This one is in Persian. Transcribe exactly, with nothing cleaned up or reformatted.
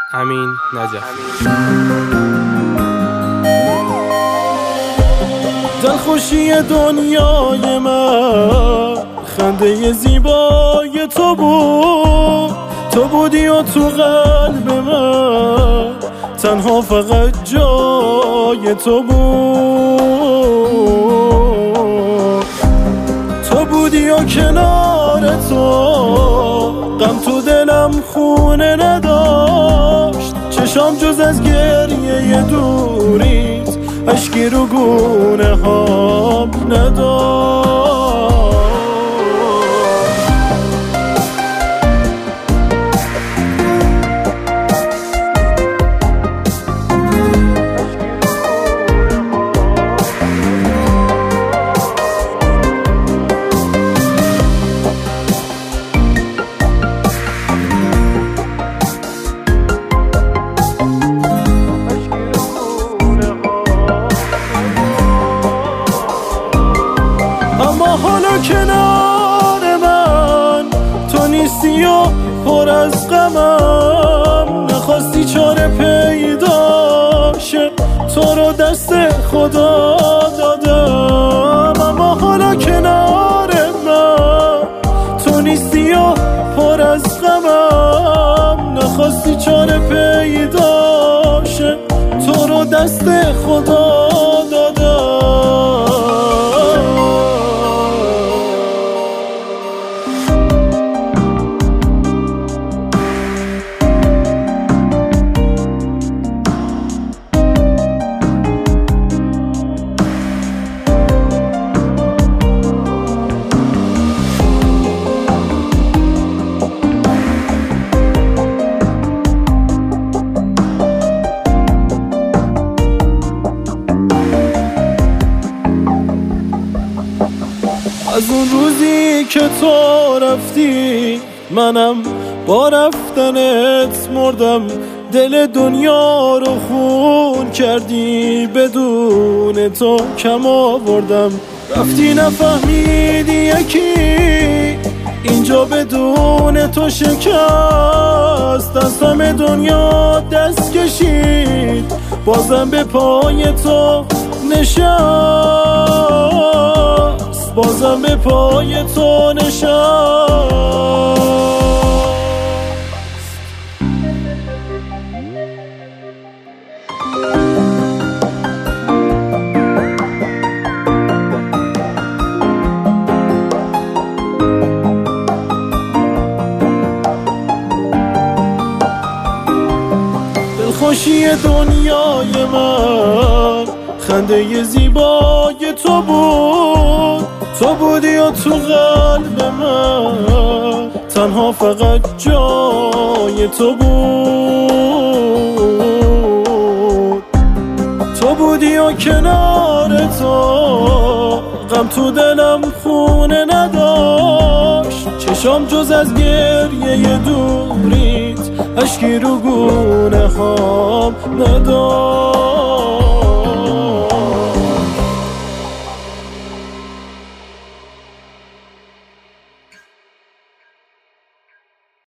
امین نجفی. دلخوشی دنیای من خنده زیبای تو بود، تو بودی و تو قلب من تنها فقط جای تو بود. تو بودی و کنار تو غم تو دلم خونه نداشت، چشام جز از گریه دوریت اشکی رو گونه هام نداشت. حالا کنار من تو نیستی و پر از غمم، نخواستی چاره پیدا شه تو رو دست خدا دادم. اما حالا کنار من تو نیستی و پر از غمم، نخواستی چاره پیدا شه تو رو دست خدا دادم. از اون روزی که تو رفتی منم با رفتنت مردم، دل دنیا رو خون کردی بدون تو کم آوردم. رفتی نفهمیدی یکی اینجا بدون تو شکست، از همه دنیا دست کشید بازم به پای تو نشست، بازم به پای تو نشست. دلخوشی دنیای من خنده زیبای تو بود، تو بودی و تو قلب من تنها فقط جای تو بود. تو بودی و کنار تو غم تو دلم خونه نداشت، چشام جز از گریه دوریت اشکی رو گونه هام نداشت.